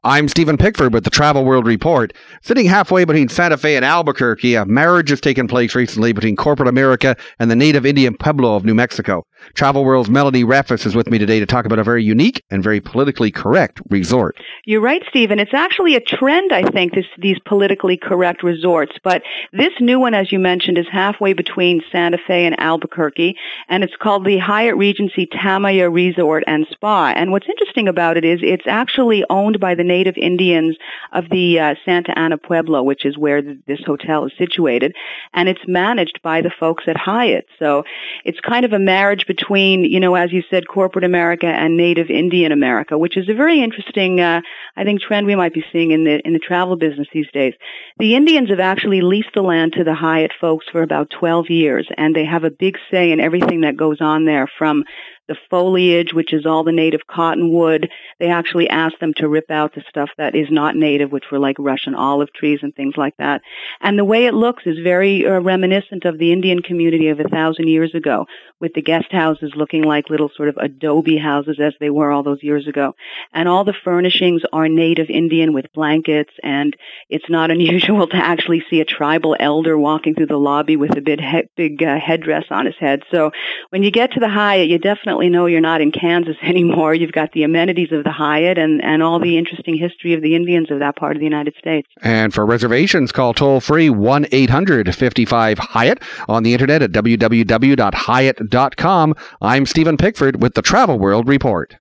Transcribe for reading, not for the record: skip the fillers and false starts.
I'm Stephen Pickford with the Travel World Report. Sitting halfway between Santa Fe and Albuquerque, a marriage has taken place recently between corporate America and the native Indian Pueblo of New Mexico. Travel World's Melanie Reffes is with me today to talk about a very unique and very politically correct resort. You're right, Stephen. It's actually a trend, I think, these politically correct resorts. But this new one, as you mentioned, is halfway between Santa Fe and Albuquerque, and it's called the Hyatt Regency Tamaya Resort and Spa. And what's interesting about it is it's actually owned by the native Indians of the Santa Ana Pueblo, which is where this hotel is situated, and it's managed by the folks at Hyatt. So it's kind of a marriage between, as you said, corporate America and native Indian America, which is a very interesting, I think, trend we might be seeing in the travel business these days. The Indians have actually leased the land to the Hyatt folks for about 12 years, and they have a big say in everything that goes on there, from the foliage, which is all the native cottonwood. They actually asked them to rip out the stuff that is not native, which were like Russian olive trees and things like that. And the way it looks is very reminiscent of the Indian community of 1,000 years ago, with the guest houses looking like little sort of adobe houses as they were all those years ago. And all the furnishings are native Indian with blankets, and it's not unusual to actually see a tribal elder walking through the lobby with a big headdress on his head. So when you get to the Hyatt, you definitely know you're not in Kansas anymore. You've got the amenities of the Hyatt and all the interesting history of the Indians of that part of the United States. And for reservations, call toll-free 1-800-55-HYATT on the internet at www.hyatt.com. I'm Stephen Pickford with the Travel World Report.